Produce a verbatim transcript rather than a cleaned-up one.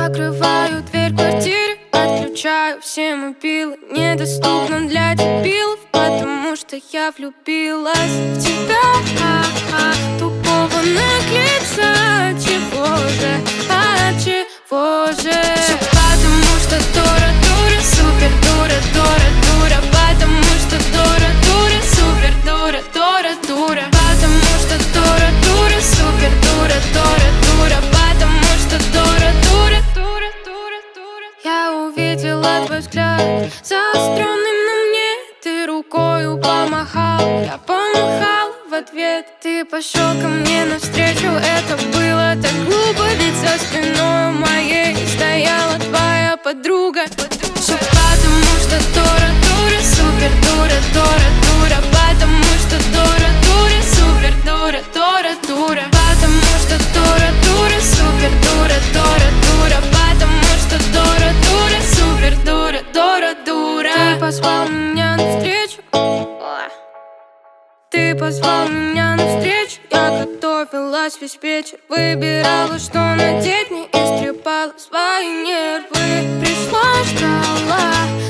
Закрываю дверь квартиры, отключаю все мобилы. Недоступно для дебилов, потому что я влюбилась в тебя. А-а, тупого наглеца. Чего же, а чего же? Все потому что дура, дура, супер дура, дура, дура. Потому что дура, дура, супер дура, дура, дура. Потому что дура, дура, супер дура, дура, дура. Потому что дура, дура, дура, дура, дура. Я увидела твой взгляд, заостренный на мне. Ты рукою помахал, я помахал в ответ. Ты пошел ко мне навстречу, это было так глупо. Ведь за спиной моей стояла твоя подруга. Все потому что дура, дура, супер дура, дура, дура. Потому что дура, дура, супер дура, дура, дура. Потому что дура, дура, супер дура, дура, дура. Потому что дура, дура, супер дура, дура, дура. Ты позвал меня навстречу, ты позвал меня навстречу. Я готовилась весь вечер, выбирала, что надеть мне, истрепала свои нервы. Пришла, ждала,